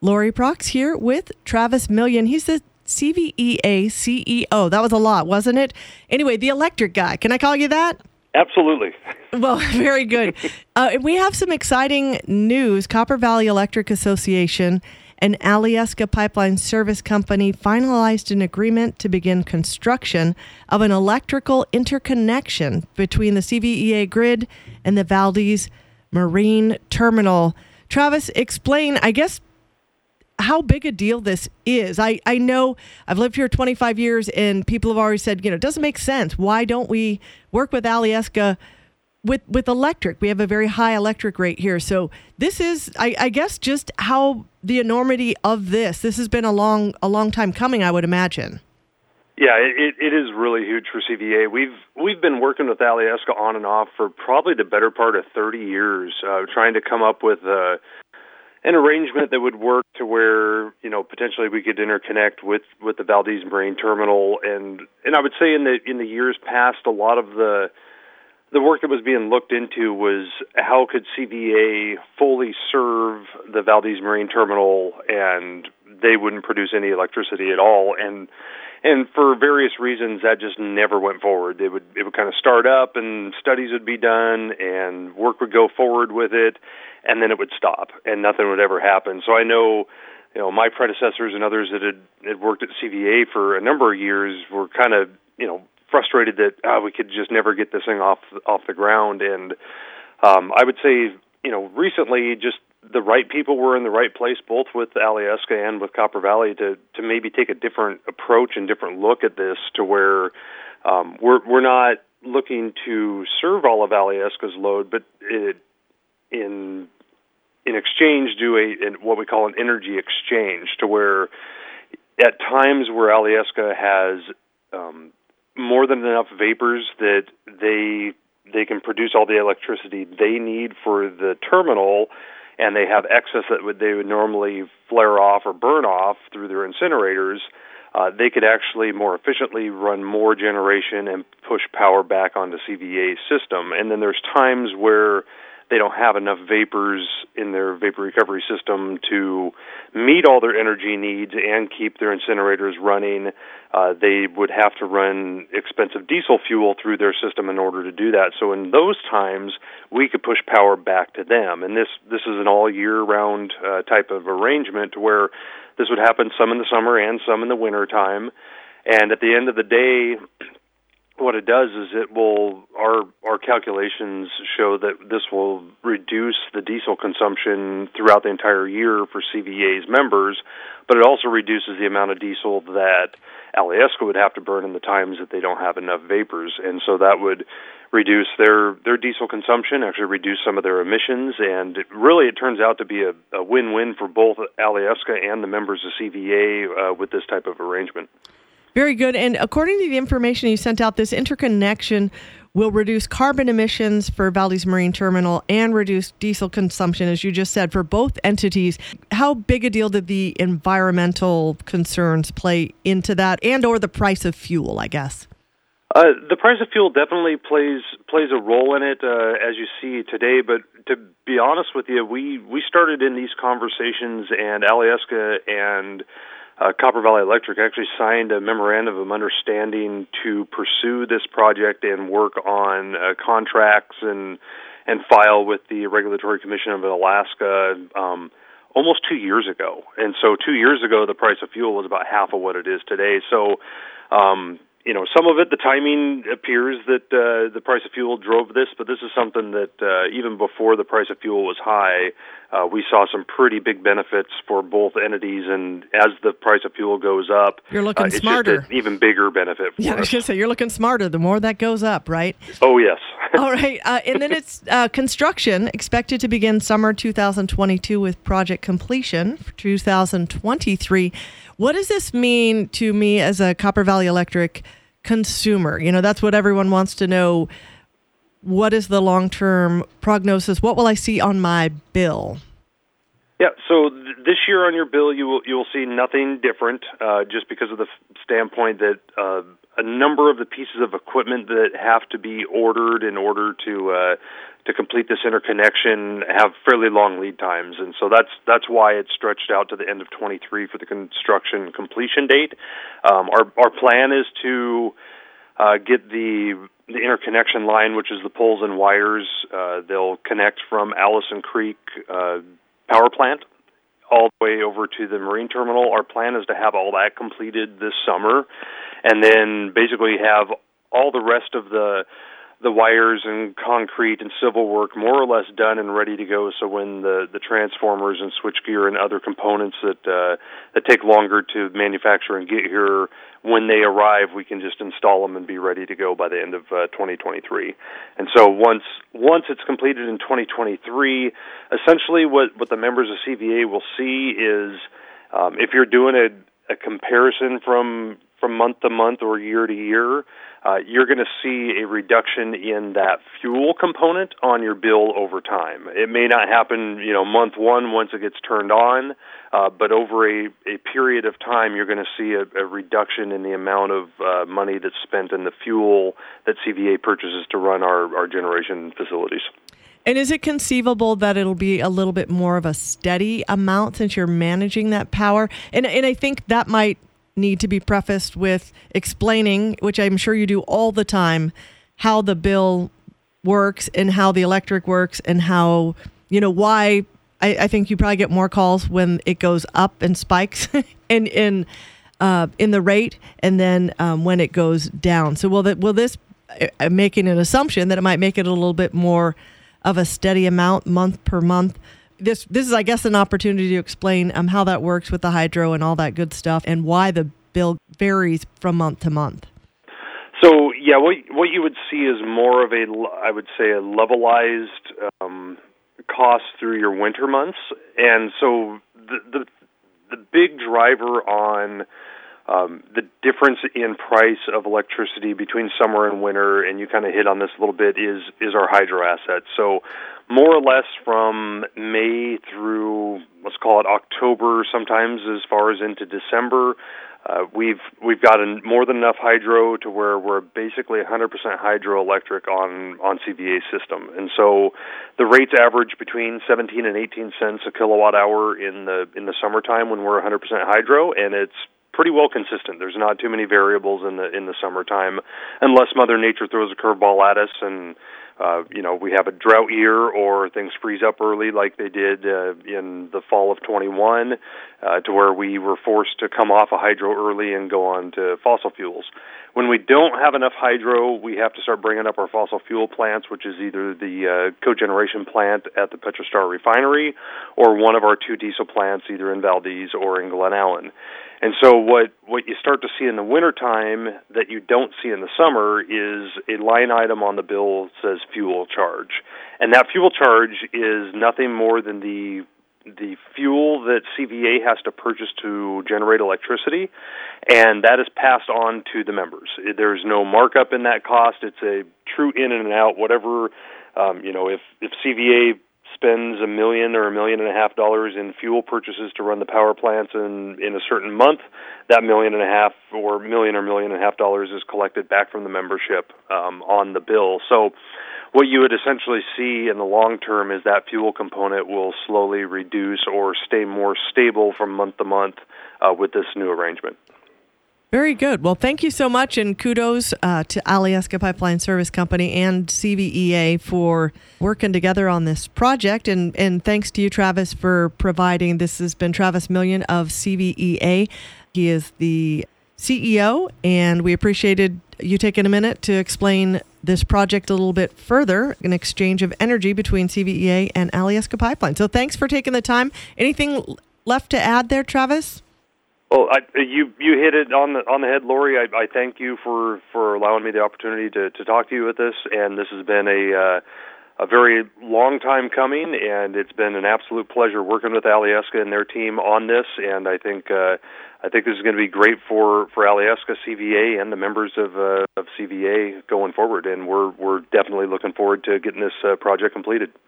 Lori Prox here with Travis Millian. He's the CVEA CEO. That was a lot, wasn't it? Anyway, the electric guy. Can I call you that? Absolutely. Well, very good. We have some exciting news. Copper Valley Electric Association and Alyeska Pipeline Service Company finalized an agreement to begin construction of an electrical interconnection between the CVEA grid and the Valdez Marine Terminal. Travis, explain, I guess, how big a deal this is. I know I've lived here 25 years and people have always said, it doesn't make sense. Why don't we work with Alyeska with electric? We have a very high electric rate here. So this is, I guess, just how the enormity of this has been a long time coming, I would imagine. Yeah, it is really huge for CVA. We've been working with Alyeska on and off for probably the better part of 30 years, trying to come up with an arrangement that would work to where, potentially we could interconnect with the Valdez Marine Terminal. And I would say in the years past, a lot of the work that was being looked into was how could CVA fully serve the Valdez Marine Terminal and they wouldn't produce any electricity at all. And for various reasons, that just never went forward. It would kind of start up, and studies would be done, and work would go forward with it, and then it would stop, and nothing would ever happen. So I know, my predecessors and others that had worked at CVA for a number of years were kind of, frustrated that we could just never get this thing off the ground. And I would say, recently, just the right people were in the right place, both with Alyeska and with Copper Valley, to maybe take a different approach and different look at this, to where we're not looking to serve all of Alyeska's load, but in exchange do what we call an energy exchange, to where at times where Alyeska has more than enough vapors that they can produce all the electricity they need for the terminal, and they have excess that they would normally flare off or burn off through their incinerators, they could actually more efficiently run more generation and push power back onto CVA's system. And then there's times where they don't have enough vapors in their vapor recovery system to meet all their energy needs and keep their incinerators running. They would have to run expensive diesel fuel through their system in order to do that. So in those times, we could push power back to them. And this is an all-year-round type of arrangement, where this would happen some in the summer and some in the winter time. And at the end of the day, what it does is our calculations show that this will reduce the diesel consumption throughout the entire year for CVA's members, but it also reduces the amount of diesel that Alyeska would have to burn in the times that they don't have enough vapors. And so that would reduce their diesel consumption, actually reduce some of their emissions, and it turns out to be a win-win for both Alyeska and the members of CVA with this type of arrangement. Very good. And according to the information you sent out, this interconnection will reduce carbon emissions for Valdez Marine Terminal and reduce diesel consumption, as you just said, for both entities. How big a deal did the environmental concerns play into that, and or the price of fuel, I guess? The price of fuel definitely plays a role in it, as you see today. But to be honest with you, we started in these conversations, and Alyeska and Copper Valley Electric actually signed a memorandum of understanding to pursue this project and work on contracts and file with the Regulatory Commission of Alaska almost 2 years ago. And so 2 years ago, the price of fuel was about half of what it is today. So some of it, the timing appears that the price of fuel drove this, but this is something that even before the price of fuel was high, we saw some pretty big benefits for both entities. And as the price of fuel goes up, you're looking smarter. Just an even bigger benefit for us. I was going to say, you're looking smarter the more that goes up, right? Oh, yes. All right. And then it's construction expected to begin summer 2022 with project completion for 2023. What does this mean to me as a Copper Valley Electric consumer? That's what everyone wants to know. What is the long-term prognosis? What will I see on my bill? Yeah, so this year on your bill, you will see nothing different, just because of the standpoint that a number of the pieces of equipment that have to be ordered in order to complete this interconnection have fairly long lead times, and so that's why it's stretched out to the end of 23 for the construction completion date. Our plan is to get the interconnection line, which is the poles and wires. They'll connect from Allison Creek power plant all the way over to the marine terminal. Our plan is to have all that completed this summer, and then basically have all the rest of the wires and concrete and civil work more or less done and ready to go. So when the transformers and switchgear and other components that take longer to manufacture and get here, when they arrive, we can just install them and be ready to go by the end of 2023. And so once it's completed in 2023, essentially what the members of CVA will see is, if you're doing a comparison from month to month or year to year, you're going to see a reduction in that fuel component on your bill over time. It may not happen, month one once it gets turned on, but over a period of time, you're going to see a reduction in the amount of money that's spent in the fuel that CVA purchases to run our generation facilities. And is it conceivable that it'll be a little bit more of a steady amount since you're managing that power? And I think that might need to be prefaced with explaining, which I'm sure you do all the time, how the bill works and how the electric works and how, why. I think you probably get more calls when it goes up and spikes in the rate, and then when it goes down. So will this, I'm making an assumption that it might make it a little bit more of a steady amount month per month. This is, I guess, an opportunity to explain how that works with the hydro and all that good stuff, and why the bill varies from month to month. So, yeah, what you would see is more of a levelized cost through your winter months, and so the big driver on the difference in price of electricity between summer and winter, and you kind of hit on this a little bit, is our hydro assets. So more or less from May through, let's call it October, sometimes as far as into December, we've got more than enough hydro to where we're basically 100% hydroelectric on CVA's system. And so the rates average between 17 and 18 cents a kilowatt hour in the summertime when we're 100% hydro, and it's pretty well consistent. There's not too many variables in the summertime, unless Mother Nature throws a curveball at us and we have a drought year or things freeze up early like they did in the fall of 21, to where we were forced to come off of hydro early and go on to fossil fuels. When we don't have enough hydro, we have to start bringing up our fossil fuel plants, which is either the cogeneration plant at the Petrostar refinery or one of our two diesel plants, either in Valdez or in Glen Allen. And so what you start to see in the wintertime that you don't see in the summer is a line item on the bill that says fuel charge. And that fuel charge is nothing more than the fuel that CVA has to purchase to generate electricity, and that is passed on to the members. There's no markup in that cost. It's a true in and out, whatever, if CVA spends $1 million or $1.5 million in fuel purchases to run the power plants in a certain month, that $1.5 million or $1 million is collected back from the membership on the bill. So what you would essentially see in the long term is that fuel component will slowly reduce or stay more stable from month to month with this new arrangement. Very good. Well, thank you so much, and kudos to Alyeska Pipeline Service Company and CVEA for working together on this project, and thanks to you, Travis, for providing. This has been Travis Million of CVEA. He is the CEO, and we appreciated you taking a minute to explain this project a little bit further, an exchange of energy between CVEA and Alyeska Pipeline. So thanks for taking the time. Anything left to add there, Travis? Well, you hit it on the head, Lori. I thank you for allowing me the opportunity to talk to you with this, and this has been a very long time coming, and it's been an absolute pleasure working with Alyeska and their team on this. And I think this is going to be great for Alyeska, CVA, and the members of CVA going forward. And we're definitely looking forward to getting this project completed.